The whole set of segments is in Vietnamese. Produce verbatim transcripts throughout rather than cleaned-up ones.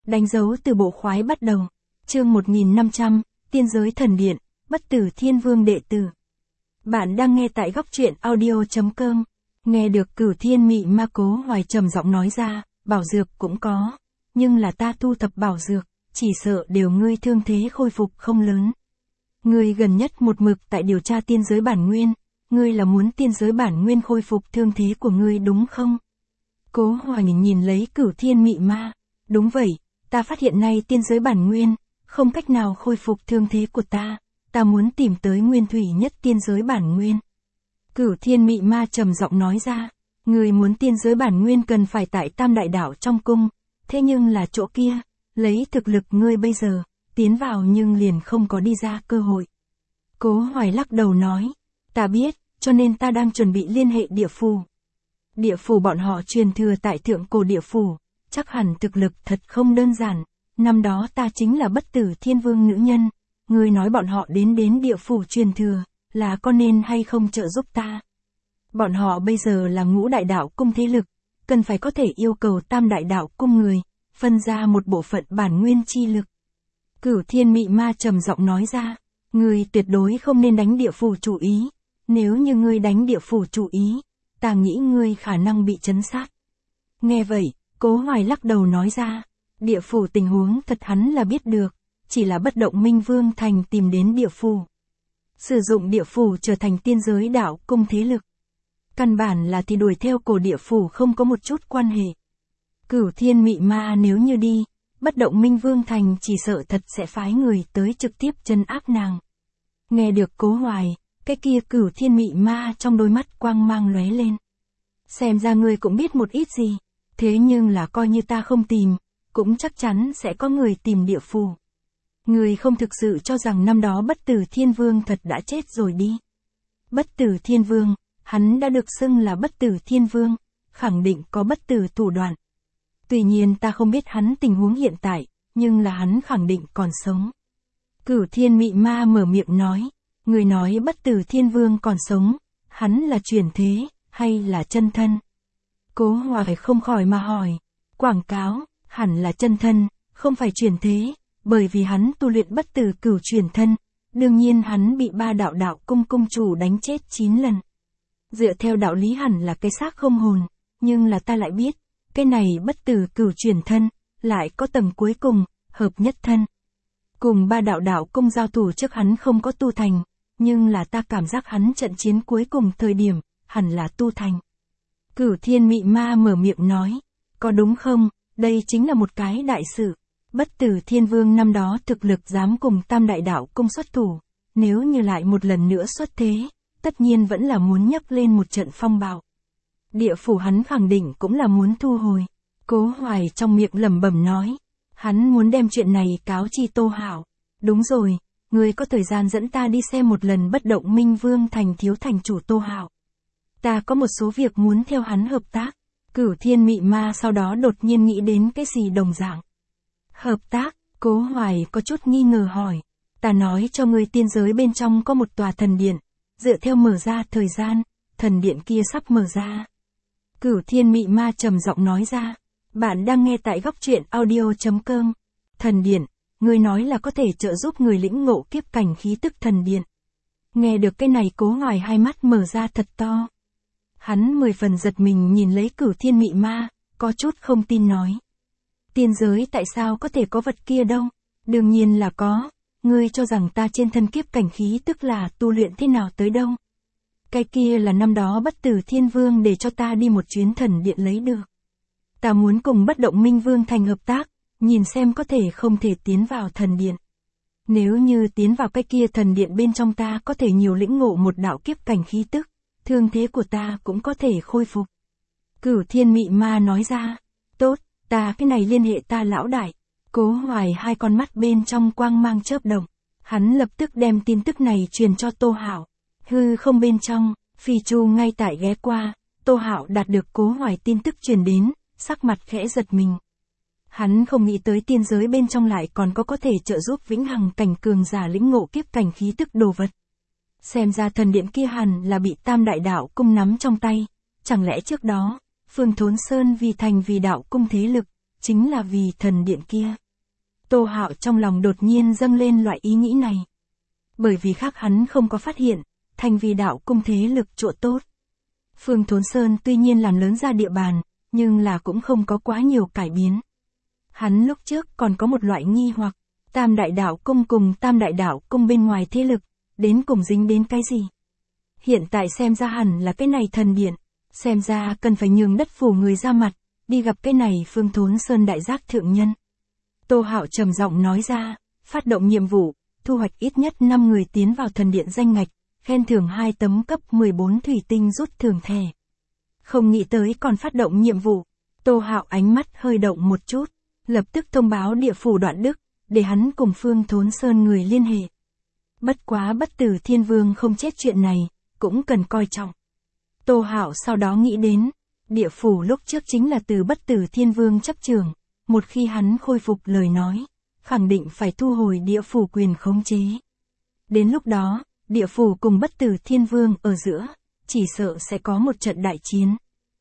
Đánh dấu từ bộ khoái bắt đầu. Chương một nghìn năm trăm, Tiên giới thần điện, Bất tử Thiên Vương đệ tử. Bạn đang nghe tại góc truyện audio chấm com. Nghe được Cửu Thiên Mị Ma Cố Hoài trầm giọng nói ra, bảo dược cũng có, nhưng là ta thu thập bảo dược, chỉ sợ đều ngươi thương thế khôi phục không lớn. Ngươi gần nhất một mực tại điều tra tiên giới bản nguyên, ngươi là muốn tiên giới bản nguyên khôi phục thương thế của ngươi đúng không? Cố Hoài nhìn, nhìn lấy Cửu Thiên Mị Ma, đúng vậy, ta phát hiện nay tiên giới bản nguyên, không cách nào khôi phục thương thế của ta, ta muốn tìm tới nguyên thủy nhất tiên giới bản nguyên. Cửu Thiên Mị Ma trầm giọng nói ra, người muốn tiên giới bản nguyên cần phải tại Tam Đại Đạo trong cung, thế nhưng là chỗ kia, lấy thực lực ngươi bây giờ, tiến vào nhưng liền không có đi ra cơ hội. Cố Hoài lắc đầu nói, ta biết, cho nên ta đang chuẩn bị liên hệ địa phủ. Địa phủ bọn họ truyền thừa tại thượng cổ địa phủ, chắc hẳn thực lực thật không đơn giản, năm đó ta chính là Bất tử Thiên Vương nữ nhân, ngươi nói bọn họ đến đến địa phủ truyền thừa, là có nên hay không trợ giúp ta? Bọn họ bây giờ là Ngũ Đại Đạo cung thế lực, cần phải có thể yêu cầu Tam Đại Đạo cung người, phân ra một bộ phận bản nguyên chi lực. Cửu Thiên Mị Ma trầm giọng nói ra, ngươi tuyệt đối không nên đánh địa phủ chủ ý, nếu như ngươi đánh địa phủ chủ ý, ta nghĩ ngươi khả năng bị trấn sát. Nghe vậy, Cố Hoài lắc đầu nói ra, địa phủ tình huống thật hắn là biết được, chỉ là Bất Động Minh Vương Thành tìm đến địa phủ. Sử dụng địa phủ trở thành tiên giới đạo cung thế lực. Căn bản là thì đuổi theo cổ địa phủ không có một chút quan hệ. Cửu Thiên Mị Ma nếu như đi, Bất Động Minh Vương Thành chỉ sợ thật sẽ phái người tới trực tiếp trấn áp nàng. Nghe được Cố Hoài, cái kia Cửu Thiên Mị Ma trong đôi mắt quang mang lóe lên. Xem ra ngươi cũng biết một ít gì, thế nhưng là coi như ta không tìm, cũng chắc chắn sẽ có người tìm địa phủ. Ngươi không thực sự cho rằng năm đó Bất tử Thiên Vương thật đã chết rồi đi. Bất tử Thiên Vương, hắn đã được xưng là Bất tử Thiên Vương, khẳng định có bất tử thủ đoạn. Tuy nhiên ta không biết hắn tình huống hiện tại, nhưng là hắn khẳng định còn sống. Cửu Thiên Mị Ma mở miệng nói, người nói Bất tử Thiên Vương còn sống, hắn là chuyển thế, hay là chân thân? Cố Hoài không khỏi mà hỏi, quảng cáo, hẳn là chân thân, không phải chuyển thế, bởi vì hắn tu luyện bất tử cửu chuyển thân, đương nhiên hắn bị ba đạo đạo cung cung chủ đánh chết chín lần. Dựa theo đạo lý hẳn là cái xác không hồn, nhưng là ta lại biết, cái này bất tử cửu chuyển thân, lại có tầng cuối cùng, hợp nhất thân. Cùng ba đạo đạo cung giao thủ trước hắn không có tu thành, nhưng là ta cảm giác hắn trận chiến cuối cùng thời điểm, hẳn là tu thành. Cửu Thiên Mị Ma mở miệng nói, có đúng không, đây chính là một cái đại sự. Bất tử Thiên Vương năm đó thực lực dám cùng Tam Đại Đạo cung xuất thủ, nếu như lại một lần nữa xuất thế, tất nhiên vẫn là muốn nhấc lên một trận phong bạo. Địa phủ hắn khẳng định cũng là muốn thu hồi. Cố Hoài trong miệng lẩm bẩm nói, hắn muốn đem chuyện này cáo chi Tô Hạo. Đúng rồi, ngươi có thời gian dẫn ta đi xem một lần Bất Động Minh Vương Thành thiếu thành chủ Tô Hạo. Ta có một số việc muốn theo hắn hợp tác. Cửu Thiên Mị Ma sau đó đột nhiên nghĩ đến cái gì đồng dạng. Hợp tác, Cố Hoài có chút nghi ngờ hỏi, ta nói cho ngươi tiên giới bên trong có một tòa thần điện, dựa theo mở ra thời gian, thần điện kia sắp mở ra. Cửu Thiên Mị Ma trầm giọng nói ra, bạn đang nghe tại góc truyện audio chấm com. Thần điện, ngươi nói là có thể trợ giúp người lĩnh ngộ kiếp cảnh khí tức thần điện. Nghe được cái này Cố Hoài hai mắt mở ra thật to. Hắn mười phần giật mình nhìn lấy Cửu Thiên Mị Ma, có chút không tin nói. Tiên giới tại sao có thể có vật kia đâu? Đương nhiên là có, ngươi cho rằng ta trên thân kiếp cảnh khí tức là tu luyện thế nào tới đâu? Cái kia là năm đó Bất tử Thiên Vương để cho ta đi một chuyến thần điện lấy được. Ta muốn cùng Bất Động Minh Vương Thành hợp tác, nhìn xem có thể không thể tiến vào thần điện. Nếu như tiến vào cái kia thần điện bên trong ta có thể nhiều lĩnh ngộ một đạo kiếp cảnh khí tức, thương thế của ta cũng có thể khôi phục. Cửu Thiên Mị Ma nói ra, tốt, ta cái này liên hệ ta lão đại. Cố Hoài hai con mắt bên trong quang mang chớp động, hắn lập tức đem tin tức này truyền cho Tô Hạo. Hư không bên trong, Phi Chu ngay tại ghé qua, Tô Hạo đạt được Cố Hoài tin tức truyền đến, sắc mặt khẽ giật mình. Hắn không nghĩ tới tiên giới bên trong lại còn có có thể trợ giúp vĩnh hằng cảnh cường giả lĩnh ngộ kiếp cảnh khí tức đồ vật. Xem ra thần điện kia hẳn là bị Tam Đại Đạo cung nắm trong tay, chẳng lẽ trước đó, Phương Thốn Sơn vì thành vì đạo cung thế lực, chính là vì thần điện kia. Tô Hạo trong lòng đột nhiên dâng lên loại ý nghĩ này. Bởi vì khác hắn không có phát hiện, Thanh Vi đạo cung thế lực chỗ tốt. Phương Thốn Sơn tuy nhiên làm lớn ra địa bàn, nhưng là cũng không có quá nhiều cải biến. Hắn lúc trước còn có một loại nghi hoặc, Tam Đại Đạo Cung cùng Tam Đại Đạo Cung bên ngoài thế lực, đến cùng dính đến cái gì? Hiện tại xem ra hẳn là cái này thần điện, xem ra cần phải nhường đất phủ người ra mặt, đi gặp cái này Phương Thốn Sơn đại giác thượng nhân. Tô Hạo trầm giọng nói ra, phát động nhiệm vụ, thu hoạch ít nhất năm người tiến vào thần điện danh ngạch, khen thưởng hai tấm cấp mười bốn thủy tinh rút thưởng thẻ. Không nghĩ tới còn phát động nhiệm vụ, Tô Hạo ánh mắt hơi động một chút, lập tức thông báo địa phủ Đoạn Đức, để hắn cùng Phương Thốn Sơn người liên hệ. Bất quá Bất Tử Thiên Vương không chết chuyện này, cũng cần coi trọng. Tô Hạo sau đó nghĩ đến, địa phủ lúc trước chính là từ Bất Tử Thiên Vương chấp trường, một khi hắn khôi phục lời nói, khẳng định phải thu hồi địa phủ quyền khống chế. Đến lúc đó, địa phủ cùng Bất Tử Thiên Vương ở giữa, chỉ sợ sẽ có một trận đại chiến.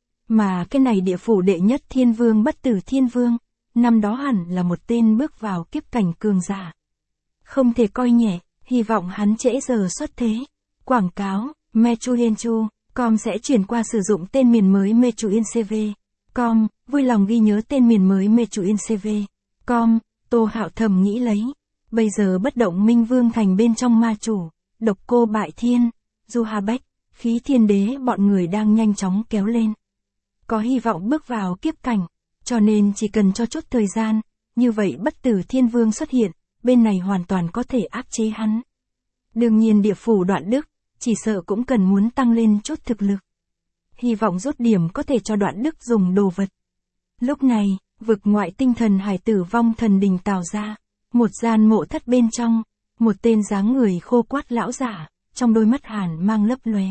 Mà cái này địa phủ đệ nhất Thiên Vương Bất Tử Thiên Vương, năm đó hẳn là một tên bước vào kiếp cảnh cường giả. Không thể coi nhẹ, hy vọng hắn trễ giờ xuất thế. Quảng cáo, Mechuyenchu, com sẽ chuyển qua sử dụng tên miền mới Mechuincv. Com, vui lòng ghi nhớ tên miền mới Mechuincv. Com, Tô Hạo thầm nghĩ lấy. Bây giờ bất động Minh Vương thành bên trong ma chủ, Độc Cô Bại Thiên, Du Hà Bách, Khí Thiên Đế bọn người đang nhanh chóng kéo lên. Có hy vọng bước vào kiếp cảnh, cho nên chỉ cần cho chút thời gian, như vậy Bất Tử Thiên Vương xuất hiện, bên này hoàn toàn có thể áp chế hắn. Đương nhiên địa phủ Đoạn Đức, chỉ sợ cũng cần muốn tăng lên chút thực lực. Hy vọng rút điểm có thể cho Đoạn Đức dùng đồ vật. Lúc này, vực ngoại tinh thần hải tử vong thần đình tạo ra, một gian mộ thất bên trong, một tên dáng người khô quắt lão giả, trong đôi mắt hàn mang lấp lóe.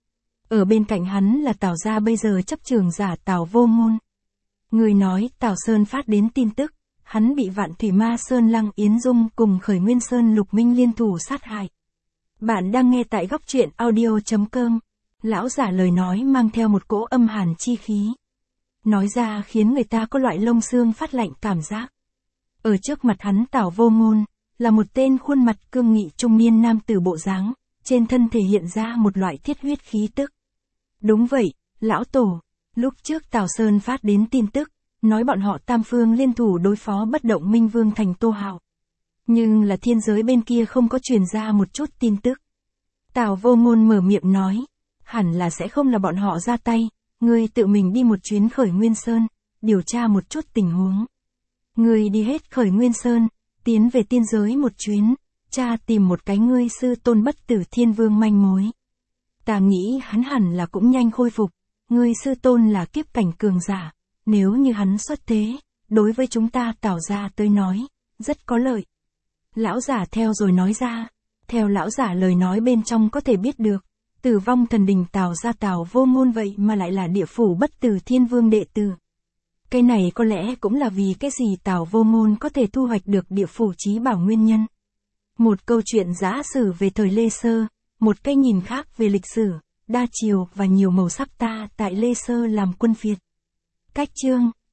Ở bên cạnh hắn là Tào gia bây giờ chấp trường giả Tào Vô Ngôn. Người nói Tào Sơn phát đến tin tức, hắn bị Vạn Thủy Ma Sơn Lăng Yến Dung cùng Khởi Nguyên Sơn Lục Minh liên thủ sát hại. Bạn đang nghe tại góc truyện audio chấm com. Lão giả lời nói mang theo một cỗ âm hàn chi khí. Nói ra khiến người ta có loại lông xương phát lạnh cảm giác. Ở trước mặt hắn Tào Vô Ngôn, là một tên khuôn mặt cương nghị trung niên nam tử bộ dáng, trên thân thể hiện ra một loại thiết huyết khí tức. Đúng vậy, lão tổ, lúc trước Tào Sơn phát đến tin tức, nói bọn họ tam phương liên thủ đối phó bất động Minh Vương thành Tô Hạo. Nhưng là thiên giới bên kia không có truyền ra một chút tin tức. Tào Vô Ngôn mở miệng nói, hẳn là sẽ không là bọn họ ra tay, ngươi tự mình đi một chuyến Khởi Nguyên Sơn, điều tra một chút tình huống. Ngươi đi hết Khởi Nguyên Sơn, tiến về tiên giới một chuyến, tra tìm một cái ngươi sư tôn Bất Tử Thiên Vương manh mối. Ta nghĩ hắn hẳn là cũng nhanh khôi phục, ngươi sư tôn là kiếp cảnh cường giả, nếu như hắn xuất thế, đối với chúng ta Tào gia tới nói, rất có lợi. Lão giả theo rồi nói ra, theo lão giả lời nói bên trong có thể biết được, tử vong thần đình Tào gia Tào Vô Ngôn vậy mà lại là địa phủ Bất Tử Thiên Vương đệ tử. Cái này có lẽ cũng là vì cái gì Tào Vô Ngôn có thể thu hoạch được địa phủ chí bảo nguyên nhân. Một câu chuyện giả sử về thời Lê Sơ, một cái nhìn khác về lịch sử, đa chiều và nhiều màu sắc ta tại Lê Sơ làm quân phiệt. Cách chương